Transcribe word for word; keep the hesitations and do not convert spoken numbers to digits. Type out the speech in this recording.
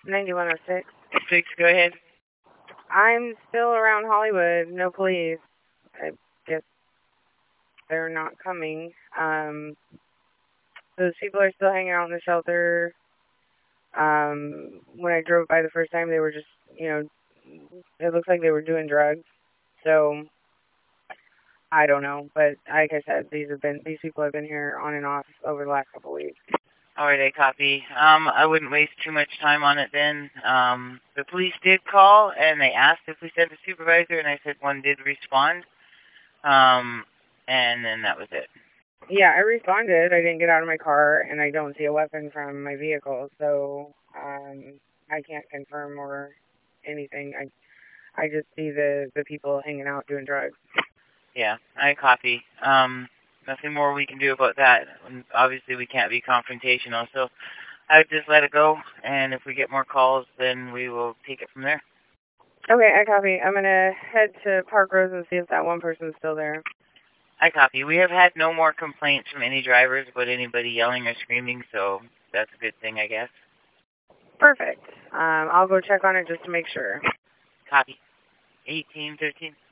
ninety-one oh six. Six, go ahead. I'm still around Hollywood. No police. I guess they're not coming. Um, those people are still hanging out in the shelter. Um, when I drove by the first time, they were just, you know, it looks like they were doing drugs. So I don't know, but like I said, these have been these people have been here on and off over the last couple of weeks. All right, I copy. Um, I wouldn't waste too much time on it then. Um, the police did call, and they asked if we sent a supervisor, and I said one did respond. Um, and then that was it. Yeah, I responded. I didn't get out of my car, and I don't see a weapon from my vehicle, so um, I can't confirm or anything. I I just see the the people hanging out doing drugs. Yeah, I copy. Um, nothing more we can do about that. And obviously, we can't be confrontational, so I would just let it go. And if we get more calls, then we will take it from there. Okay, I copy. I'm gonna head to Park Rose and see if that one person's still there. I copy. We have had no more complaints from any drivers about anybody yelling or screaming, so that's a good thing, I guess. Perfect. Um, I'll go check on it just to make sure. Copy. eighteen thirteen.